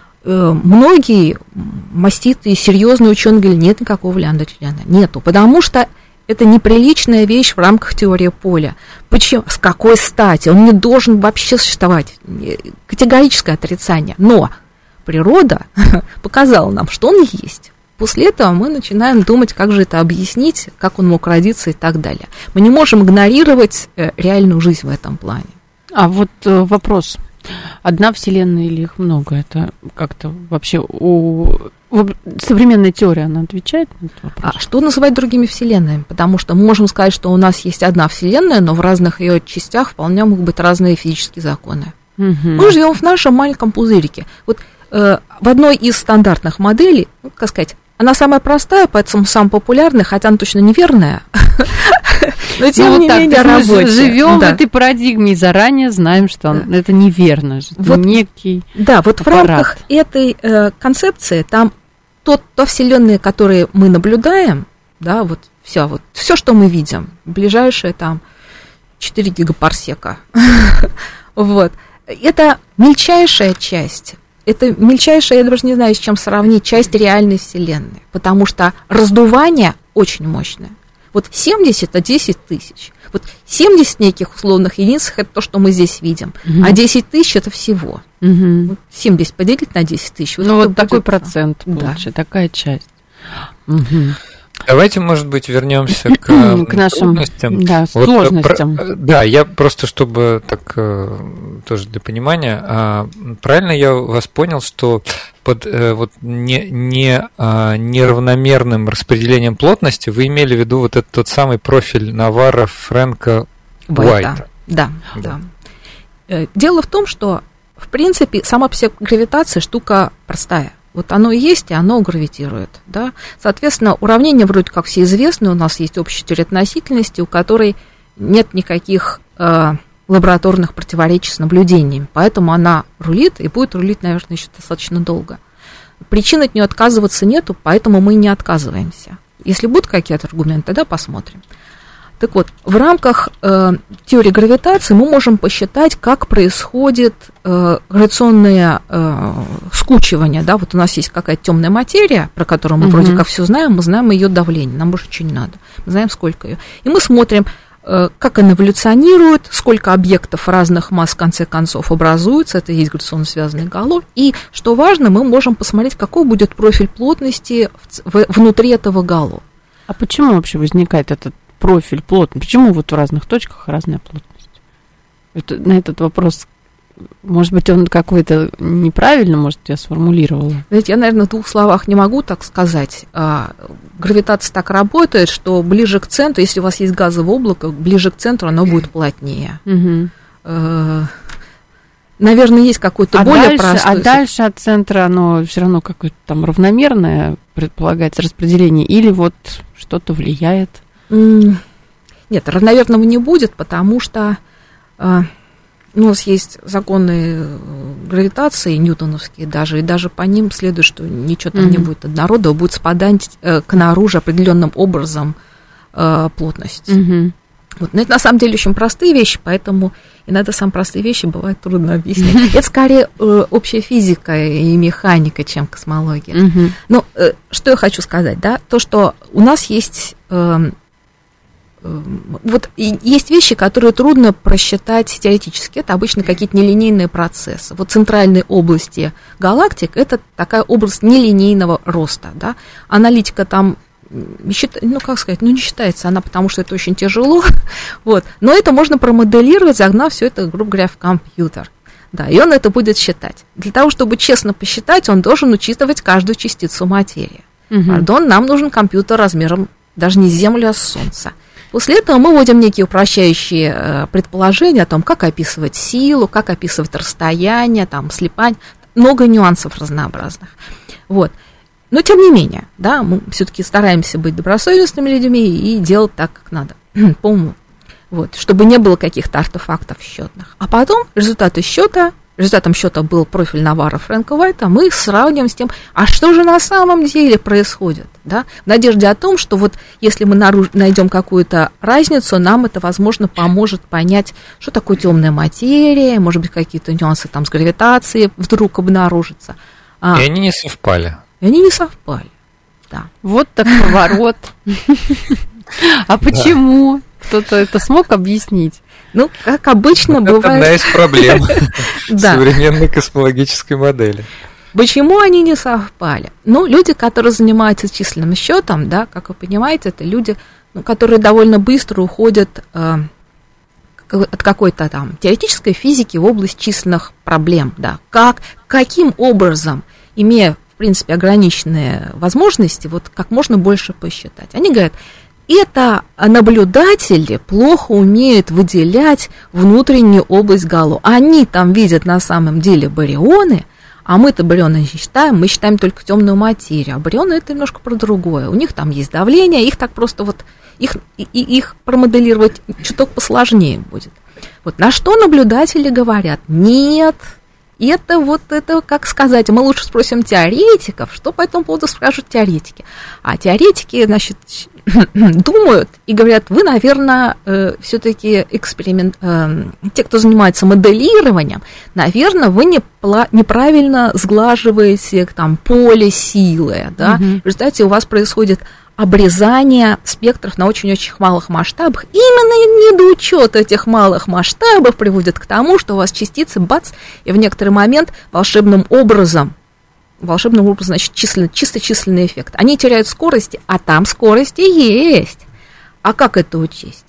многие маститые, серьезные ученые говорили, нет никакого лямбда-члена, нету, потому что это неприличная вещь в рамках теории поля. Почему? С какой стати? Он не должен вообще существовать. Категорическое отрицание. Но природа показала нам, что он есть. После этого мы начинаем думать, как же это объяснить, как он мог родиться и так далее. Мы не можем игнорировать реальную жизнь в этом плане. А вот вопрос. Одна Вселенная или их много? Это как-то вообще у современная теория, она отвечает на этот вопрос? А что называть другими Вселенными? Потому что мы можем сказать, что у нас есть одна Вселенная, но в разных ее частях вполне могут быть разные физические законы. Угу. Мы живем в нашем маленьком пузырике. Вот э, в одной из стандартных моделей, ну, как сказать, она самая простая, поэтому самая популярная, хотя она точно неверная. Но тем не менее рабочая. Мы живем в этой парадигме и заранее знаем, что это неверно. Некий Да, вот в рамках этой концепции там то Вселенные, которые мы наблюдаем, да, вот все, вот все, что мы видим, ближайшие там четыре гигапарсека, вот, это мельчайшая часть. Это мельчайшая, я даже не знаю, с чем сравнить, часть реальной Вселенной, потому что раздувание очень мощное. Вот семьдесят, а десять тысяч. Вот семьдесят неких условных единиц – это то, что мы здесь видим, угу. а десять тысяч – это всего. Угу. семьдесят поделить на десять тысяч. Вот ну, вот такой процент, да. Получается, такая часть. Угу. Давайте, может быть, вернемся к, к нашим трудностям. Да, вот, сложностям. Про, да, я просто, чтобы так тоже для понимания, правильно я вас понял, что под вот не, не, неравномерным распределением плотности вы имели в виду вот этот тот самый профиль Наварро Фрэнка Уайта? Да, да, да. Дело в том, что, в принципе, сама по себе гравитация штука простая. Вот оно и есть, и оно гравитирует, да. Соответственно, уравнение вроде как все известны, у нас есть общая теория относительности, у которой нет никаких э, лабораторных противоречий с наблюдениями, поэтому она рулит и будет рулить, наверное, еще достаточно долго. Причин от нее отказываться нету, поэтому мы не отказываемся. Если будут какие-то аргументы, тогда посмотрим. Так вот, в рамках э, теории гравитации мы можем посчитать, как происходит э, гравитационное э, скучивание. Да? Вот у нас есть какая-то темная материя, про которую мы uh-huh. вроде как все знаем, мы знаем ее давление, нам больше ничего не надо, мы знаем, сколько ее. И мы смотрим, э, как она эволюционирует, сколько объектов разных масс в конце концов образуется, это и есть гравитационно связанный голов. И, что важно, мы можем посмотреть, какой будет профиль плотности в, в, внутри этого голова. А почему вообще возникает этот профиль плотный? Почему вот в разных точках разная плотность? Это, на этот вопрос, может быть, он какой-то неправильно, может, я сформулировала. Знаете, я, наверное, в двух словах не могу так сказать. А, гравитация так работает, что ближе к центру, если у вас есть газовое облако, ближе к центру оно будет плотнее. Угу. А, наверное, есть какой-то а более дальше, простой... А дальше от центра оно все равно какое-то там равномерное, предполагается, распределение, или вот что-то влияет? Нет, равномерного не будет, потому что э, у нас есть законы гравитации ньютоновские даже, и даже по ним следует, что ничего там mm-hmm. не будет однородного, будет спадать э, к наружу определенным образом э, плотность. Mm-hmm. Вот. Но это на самом деле очень простые вещи, поэтому иногда самые простые вещи бывает трудно объяснить. Mm-hmm. Это скорее э, общая физика и механика, чем космология. Mm-hmm. Но э, что я хочу сказать, да, то, что у нас есть... Э, Вот есть вещи, которые трудно просчитать теоретически. Это обычно какие-то нелинейные процессы. Вот центральные области галактик – это такая область нелинейного роста. Да? Аналитика там, ну, как сказать, ну, не считается она, потому что это очень тяжело. Вот. Но это можно промоделировать, загнав все это, грубо говоря, в компьютер. Да, и он это будет считать. Для того, чтобы честно посчитать, он должен учитывать каждую частицу материи. Угу. Пардон, нам нужен компьютер размером даже не Землю, а Солнце. После этого мы вводим некие упрощающие э, предположения о том, как описывать силу, как описывать расстояние, там, слипание, много нюансов разнообразных. Вот. Но тем не менее, да, мы все-таки стараемся быть добросовестными людьми и делать так, как надо, по уму. Вот, чтобы не было каких-то артефактов счетных. А потом результаты счета, результатом счета был профиль Наварро Фрэнка Уайта, мы их сравниваем с тем, а что же на самом деле происходит, да, в надежде о том, что вот если мы наруж- найдем какую-то разницу, нам это, возможно, поможет понять, что такое темная материя, может быть, какие-то нюансы там с гравитацией вдруг обнаружатся. А, и они не совпали. И они не совпали, да. Вот так поворот. А почему? Кто-то это смог объяснить? Ну, как обычно вот бывает... Это одна из проблем современной космологической модели. Почему они не совпали? Ну, люди, которые занимаются численным счетом, да, как вы понимаете, это люди, ну, которые довольно быстро уходят э, от какой-то там теоретической физики в область численных проблем, да. Как, каким образом, имея, в принципе, ограниченные возможности, вот как можно больше посчитать. Они говорят... Это наблюдатели плохо умеют выделять внутреннюю область голов. Они там видят на самом деле барионы, а мы-то барионы не считаем, мы считаем только темную материю. А барионы это немножко про другое. У них там есть давление, их так просто вот, их, и, их промоделировать чуток посложнее будет. Вот на что наблюдатели говорят? Нет, это вот это, как сказать, мы лучше спросим теоретиков, что по этому поводу скажут теоретики. А теоретики, значит, думают и говорят, вы, наверное, э, все-таки эксперимент, э, те, кто занимается моделированием, наверное, вы не, неправильно сглаживаете там поле силы, да? Mm-hmm. В результате у вас происходит обрезание спектров на очень-очень малых масштабах. Именно недоучет этих малых масштабов приводит к тому, что у вас частицы, бац, и в некоторый момент волшебным образом волшебным образом, значит, численно, чисто численный эффект. Они теряют скорости, а там скорости есть. А как это учесть?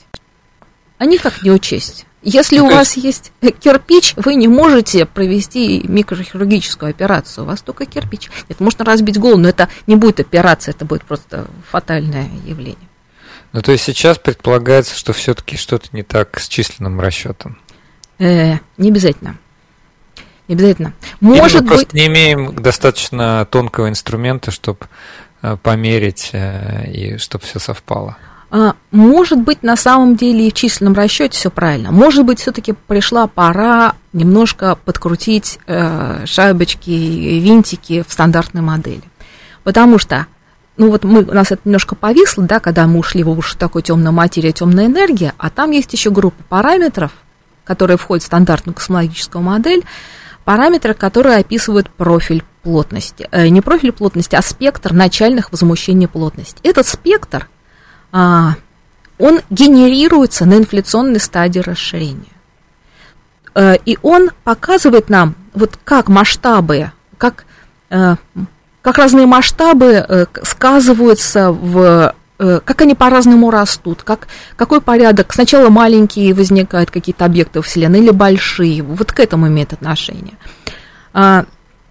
А никак не учесть. Если у вас есть кирпич, вы не можете провести микрохирургическую операцию, у вас только кирпич. Нет, можно разбить голову, но это не будет операция, это будет просто фатальное явление. Ну, то есть сейчас предполагается, что все-таки что-то не так с численным расчетом. Э, не обязательно. Не обязательно. Может Или мы быть... просто не имеем достаточно тонкого инструмента, чтобы померить и чтобы все совпало. Может быть, на самом деле и в численном расчете все правильно. Может быть, все-таки пришла пора немножко подкрутить э, шайбочки и винтики в стандартной модели. Потому что, ну вот мы, у нас это немножко повисло, да, когда мы ушли в уж такой темная материя, темная энергия, а там есть еще группа параметров, которые входят в стандартную космологическую модель, параметры, которые описывают профиль плотности. Э, не профиль плотности, а спектр начальных возмущений плотности. Этот спектр А, он генерируется на инфляционной стадии расширения. А, и он показывает нам, вот как масштабы, как, а, как разные масштабы а, сказываются в... А, как они по-разному растут, как, какой порядок. Сначала маленькие возникают какие-то объекты Вселенной или большие. Вот к этому имеет отношение. А,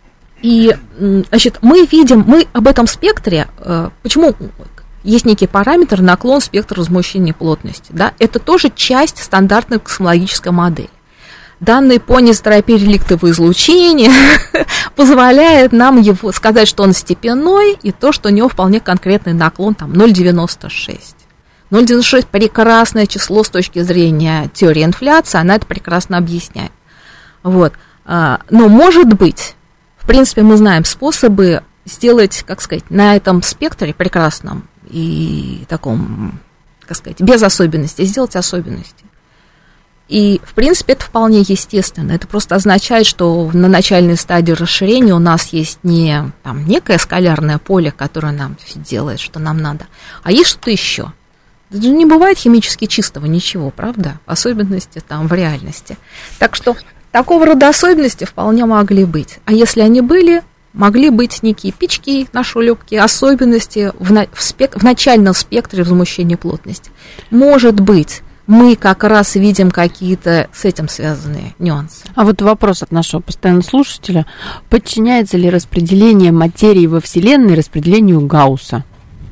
и, значит, мы видим, мы об этом спектре, а, почему... Есть некий параметр, наклон спектра возмущения плотности. Да? Это тоже часть стандартной космологической модели. Данные по низотерапии реликтового излучения позволяет нам его сказать, что он степенной, и то, что у него вполне конкретный наклон там, ноль целых девяносто шесть. ноль целых девяносто шесть – прекрасное число с точки зрения теории инфляции, она это прекрасно объясняет. Вот. Но, может быть, в принципе, мы знаем способы сделать, как сказать, на этом спектре прекрасном и таком, как сказать, без особенностей, сделать особенности. И, в принципе, это вполне естественно. Это просто означает, что на начальной стадии расширения у нас есть не там, некое скалярное поле, которое нам делает, что нам надо, а есть что-то еще. Это же не бывает химически чистого ничего, правда? Особенности там в реальности. Так что такого рода особенности вполне могли быть. А если они были... Могли быть некие пички на шулепке, особенности в, на, в, спек, в начальном спектре возмущения плотности. Может быть, мы как раз видим какие-то с этим связанные нюансы. А вот вопрос от нашего постоянного слушателя. Подчиняется ли распределение материи во Вселенной распределению Гаусса?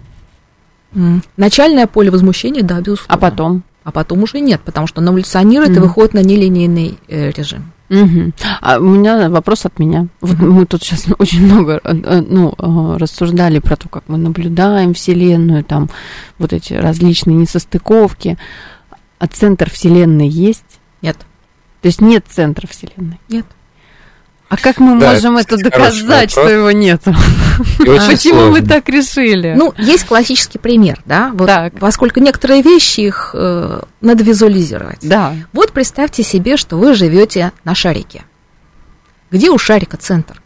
Mm. Начальное поле возмущения, да, безусловно. А потом? А потом уже нет, потому что оно эволюционирует mm. и выходит на нелинейный э, режим. Угу. А у меня вопрос от меня. Вот мы тут сейчас очень много ну, рассуждали про то, как мы наблюдаем Вселенную, там вот эти различные несостыковки. А центр Вселенной есть? Нет. То есть нет центра Вселенной? Нет. А как мы да, можем это доказать, что его нет? Почему вы так решили? Ну, есть классический пример, да, вот, поскольку некоторые вещи их э, надо визуализировать. Да. Вот представьте себе, что вы живете на шарике. Где у шарика центр?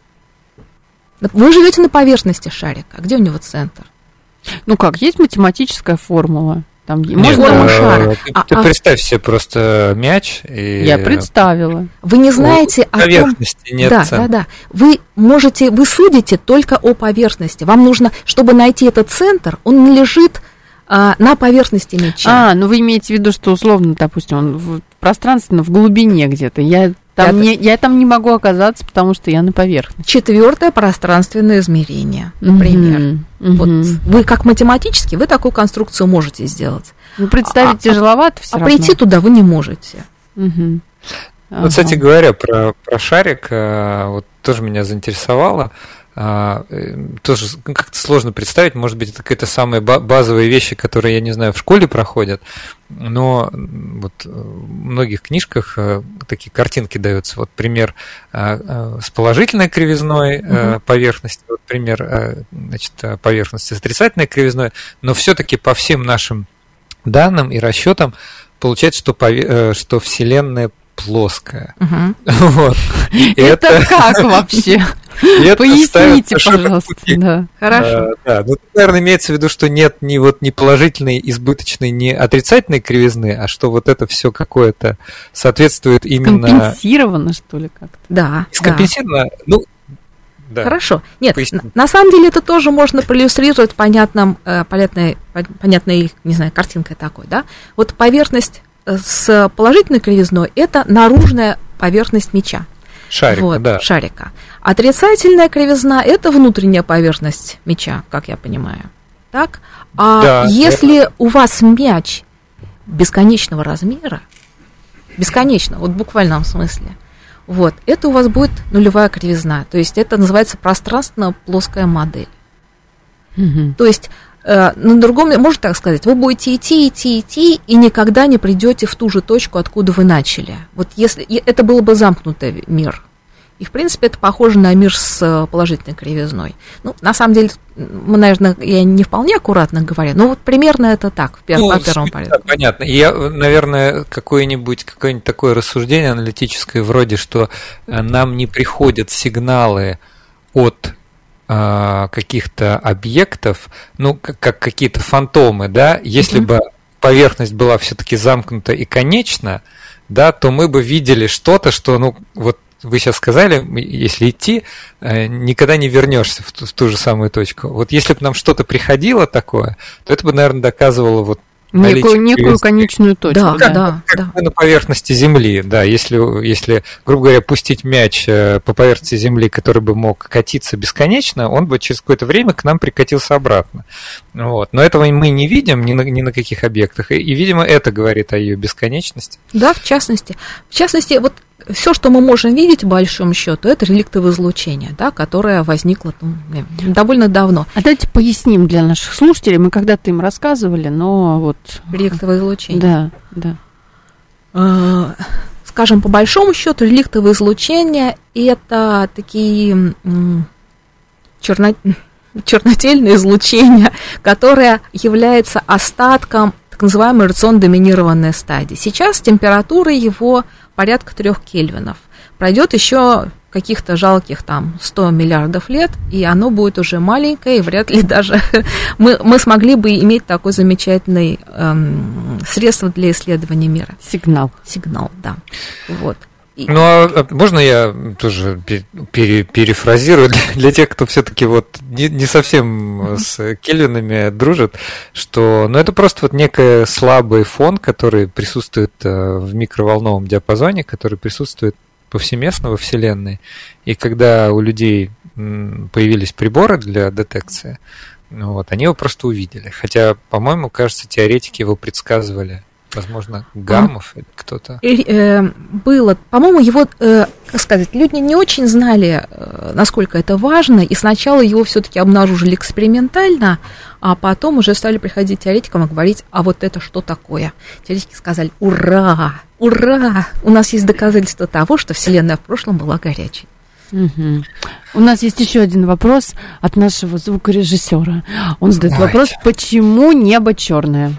Вы живете на поверхности шарика, а где у него центр? Ну как, есть математическая формула. Там Нет, форму а, шара. Ты, а, ты а... представь себе просто мяч. И... Я представила. Вы не знаете о поверхности том... нет да, центра. да, да. Вы можете, вы судите только о поверхности. Вам нужно, чтобы найти этот центр, он лежит а, на поверхности мяча. А, ну вы имеете в виду, что условно, допустим, он в пространственно в глубине где-то. Я там, не, я там не могу оказаться, потому что я на поверхности. Четвертое пространственное измерение, например. Mm-hmm. Mm-hmm. Вот вы как математически, вы такую конструкцию можете сделать. Ну, представить а, тяжеловато все а равно. А прийти туда вы не можете. Mm-hmm. Ага. Вот, кстати говоря, про, про шарик, вот тоже меня заинтересовало. Тоже как-то сложно представить, может быть, это какие-то самые базовые вещи, которые, я не знаю, в школе проходят, но вот в многих книжках такие картинки даются. Вот пример с положительной кривизной угу. поверхности, вот пример, значит, поверхности с отрицательной кривизной, но все-таки по всем нашим данным и расчетам получается, что, пове- что Вселенная плоская. Угу. Вот. Это, это как вообще? Поясните, пожалуйста. Да. Хорошо. А, да, ну, наверное, имеется в виду, что нет ни, вот, ни положительной, избыточной, ни отрицательной кривизны, а что вот это все какое-то соответствует именно... Скомпенсировано, что ли, как-то? Да. Скомпенсировано, да. Ну, да. Хорошо. Нет, Поясни. на, на самом деле это тоже можно проиллюстрировать понятным, э, понятной, понятной, не знаю, картинкой такой, да. Вот поверхность с положительной кривизной – это наружная поверхность мяча. Шарика, вот, да. Шарика. Отрицательная кривизна – это внутренняя поверхность мяча, как я понимаю. Так? А да, если это... у вас мяч бесконечного размера, бесконечно, вот в буквальном смысле, вот, это у вас будет нулевая кривизна. То есть это называется пространственно-плоская модель. Угу. То есть э, на другом, можно так сказать, вы будете идти, идти, идти, и никогда не придете в ту же точку, откуда вы начали. Вот если это был бы замкнутый мир. И, в принципе, это похоже на мир с положительной кривизной. Ну, на самом деле, мы, наверное, я не вполне аккуратно говорю, но вот примерно это так, в первом, ну, по первому порядку. Да, понятно. Я, наверное, какое-нибудь, какое-нибудь такое рассуждение аналитическое, вроде, что нам не приходят сигналы от а, каких-то объектов, ну, как, как какие-то фантомы, да, если mm-hmm. бы поверхность была все-таки замкнута и конечна, да, то мы бы видели что-то, что, ну, вот вы сейчас сказали, если идти, никогда не вернешься в ту, в ту же самую точку. Вот если бы нам что-то приходило такое, то это бы, наверное, доказывало вот некую, некую конечную точку. Да, да, да, как да. на поверхности Земли, да, если, если, грубо говоря, пустить мяч по поверхности Земли, который бы мог катиться бесконечно, он бы через какое-то время к нам прикатился обратно. Вот. Но этого мы не видим ни на, ни на каких объектах, и, и, видимо, это говорит о ее бесконечности. Да, в частности. В частности, вот все, что мы можем видеть, по большому счету, это реликтовое излучение, да, которое возникло ну, довольно давно. А давайте поясним для наших слушателей. Мы когда-то им рассказывали, но вот... Реликтовое излучение. Да, да. Э, скажем, по большому счету, реликтовое излучение – это такие м, черно, чернотельное излучение, которое является остатком так называемой рационно-доминированной стадии. Сейчас температура его порядка трех кельвинов. Пройдет еще каких-то жалких там сто миллиардов лет, и оно будет уже маленькое, и вряд ли даже мы, мы смогли бы иметь такой замечательный эм, средство для исследования мира. Сигнал. Сигнал, да. Вот. И... Ну, а можно я тоже пере, перефразирую для, для тех, кто все-таки вот не, не совсем с кельвинами дружит, что ну, это просто вот некий слабый фон, который присутствует в микроволновом диапазоне, который присутствует повсеместно во Вселенной. И когда у людей появились приборы для детекции, вот, они его просто увидели. Хотя, по-моему, кажется, теоретики его предсказывали. Возможно, Гамов или кто-то. И, э, было, по-моему, его, э, как сказать, люди не очень знали, э, насколько это важно, и сначала его все-таки обнаружили экспериментально, а потом уже стали приходить теоретикам и говорить, а вот это что такое? Теоретики сказали, ура, ура, у нас есть доказательства того, что Вселенная в прошлом была горячей. Угу. У нас есть еще один вопрос от нашего звукорежиссера. Он задает Давайте. вопрос, почему небо черное?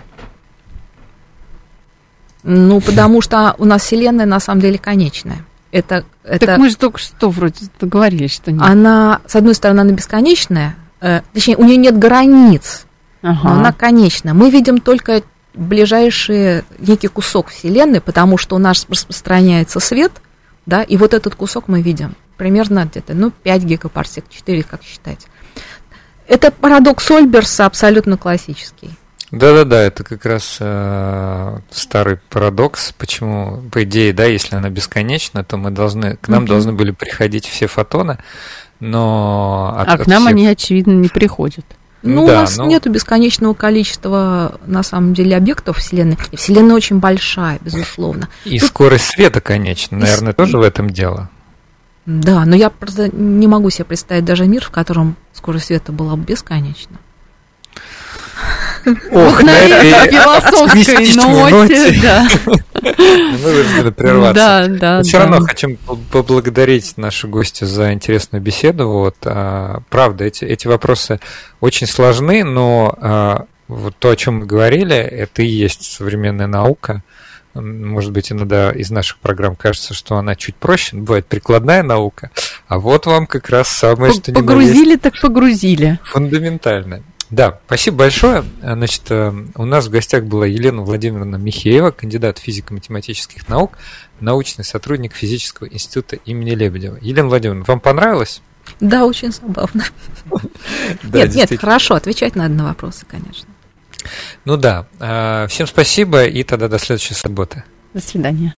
Ну, потому что у нас Вселенная на самом деле конечная. Это, это... Так мы же только что вроде говорили, что нет. Она, с одной стороны, она бесконечная, э, точнее, у нее нет границ, Ага. но она конечная. Мы видим только ближайший некий кусок Вселенной, потому что у нас распространяется свет, да, и вот этот кусок мы видим. Примерно где-то, ну, пять гигапарсек, четыре, как считать. Это парадокс Ольберса абсолютно классический. Да-да-да, это как раз э, старый парадокс, почему, по идее, да, если она бесконечна, то мы должны, к нам mm-hmm. должны были приходить все фотоны, но... От, а к нам всех... они, очевидно, не приходят. Ну, да, у нас ну... нету бесконечного количества, на самом деле, объектов Вселенной. И Вселенная очень большая, безусловно. И Тут... скорость света, конечно, наверное, и... тоже в этом дело. Да, но я просто не могу себе представить даже мир, в котором скорость света была бы бесконечна. Ох, на этой философской ноте, да. Мы вынуждены прерваться. Да, да. Все равно хотим поблагодарить нашу гостью за интересную беседу. Вот, правда, эти, эти вопросы очень сложны, но вот то, о чем мы говорили, это и есть современная наука. Может быть, иногда из наших программ кажется, что она чуть проще, бывает прикладная наука, а вот вам как раз самое, что ни на есть. Погрузили, так погрузили. Фундаментальное. Да, спасибо большое. Значит, у нас в гостях была Елена Владимировна Михеева, кандидат физико-математических наук, научный сотрудник Физического института имени Лебедева. Елена Владимировна, вам понравилось? Да, очень забавно. Нет, нет, хорошо, отвечать надо на вопросы, конечно. Ну да. Всем спасибо, и тогда до следующей субботы. До свидания.